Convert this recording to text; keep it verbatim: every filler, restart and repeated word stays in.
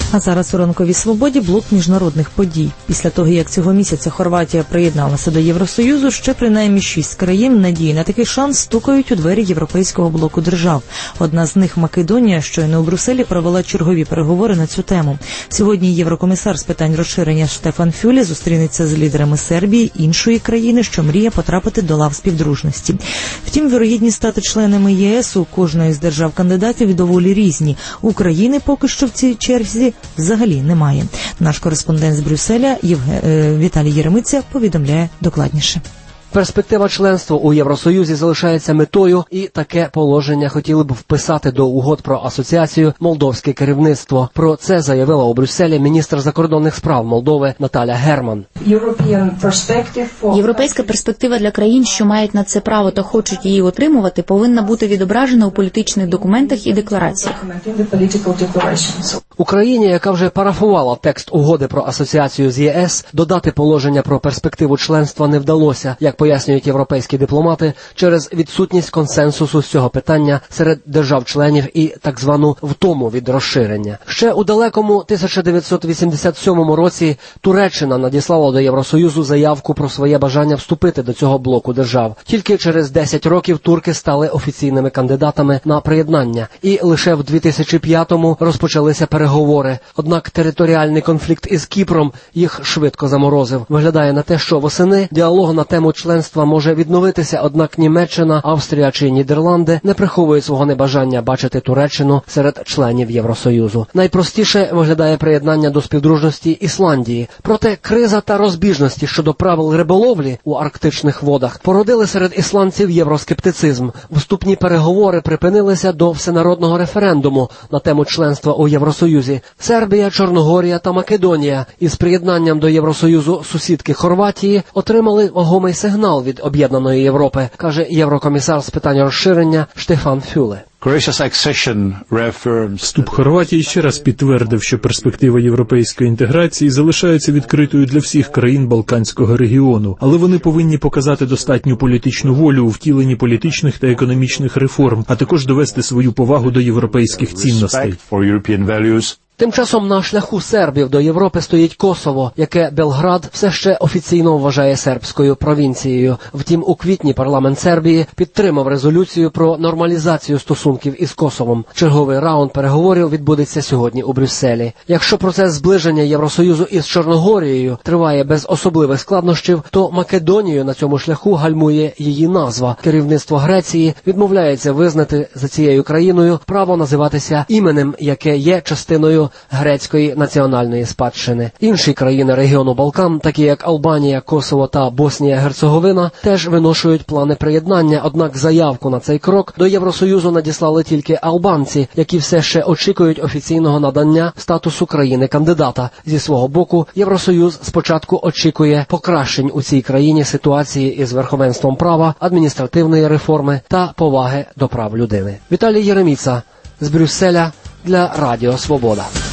А зараз у ранковій свободі блок міжнародних подій. Після того, як цього місяця Хорватія приєдналася до Євросоюзу, ще принаймні шість країн надії на такий шанс стукають у двері європейського блоку держав. Одна з них, Македонія, щойно у Брюсселі провела чергові переговори на цю тему. Сьогодні єврокомісар з питань розширення Штефан Фюле зустрінеться з лідерами Сербії, іншої країни, що мріє потрапити до лав співдружності. Втім, вірогідність стати членами ЄС у кожної з держав-кандидатів доволі різні. України поки що в цій черзі взагалі немає. Наш кореспондент з Брюсселя Євге... Віталій Єремиця повідомляє докладніше. Перспектива членства у Євросоюзі залишається метою, і таке положення хотіли б вписати до угод про асоціацію молдовське керівництво. Про це заявила у Брюсселі міністр закордонних справ Молдови Наталя Герман. Європейська перспектива для країн, що мають на це право та хочуть її отримувати, повинна бути відображена у політичних документах і деклараціях. Україні, яка вже парафувала текст угоди про асоціацію з ЄС, додати положення про перспективу членства не вдалося, як пояснюють європейські дипломати, через відсутність консенсусу з цього питання серед держав-членів і так звану втому від розширення. Ще у далекому тисяча дев'ятсот вісімдесят сьомому році Туреччина надіслала до Євросоюзу заявку про своє бажання вступити до цього блоку держав. Тільки через десять років турки стали офіційними кандидатами на приєднання. І лише в дві тисячі п'ятому розпочалися переговори. Однак територіальний конфлікт із Кіпром їх швидко заморозив. Виглядає на те, що восени діалог на тему членства може відновитися, однак Німеччина, Австрія чи Нідерланди не приховують свого небажання бачити Туреччину серед членів Євросоюзу. Найпростіше виглядає приєднання до співдружності Ісландії. Проте криза та розбіжності щодо правил риболовлі у арктичних водах породили серед ісландців євроскептицизм. Вступні переговори припинилися до всенародного референдуму на тему членства у Євросоюзі. Сербія, Чорногорія та Македонія із приєднанням до Євросоюзу сусідки Хорватії отримали вагомий сигнал від об'єднаної Європи, каже єврокомісар з питань розширення Штефан Фюле. Вступ Хорватії ще раз підтвердив, що перспектива європейської інтеграції залишається відкритою для всіх країн Балканського регіону, але вони повинні показати достатню політичну волю у втіленні політичних та економічних реформ, а також довести свою повагу до європейських цінностей. Тим часом на шляху сербів до Європи стоїть Косово, яке Белград все ще офіційно вважає сербською провінцією. Втім, у квітні парламент Сербії підтримав резолюцію про нормалізацію стосунків із Косовом. Черговий раунд переговорів відбудеться сьогодні у Брюсселі. Якщо процес зближення Євросоюзу із Чорногорією триває без особливих складнощів, то Македонію на цьому шляху гальмує її назва. Керівництво Греції відмовляється визнати за цією країною право називатися іменем, яке є частиною грецької національної спадщини. Інші країни регіону Балкан, такі як Албанія, Косово та Боснія-Герцеговина, теж виношують плани приєднання, однак заявку на цей крок до Євросоюзу надіслали тільки албанці, які все ще очікують офіційного надання статусу країни-кандидата. Зі свого боку, Євросоюз спочатку очікує покращень у цій країні ситуації із верховенством права, адміністративної реформи та поваги до прав людини. Віталій Єреміца з Брюсселя для Радіо Свобода.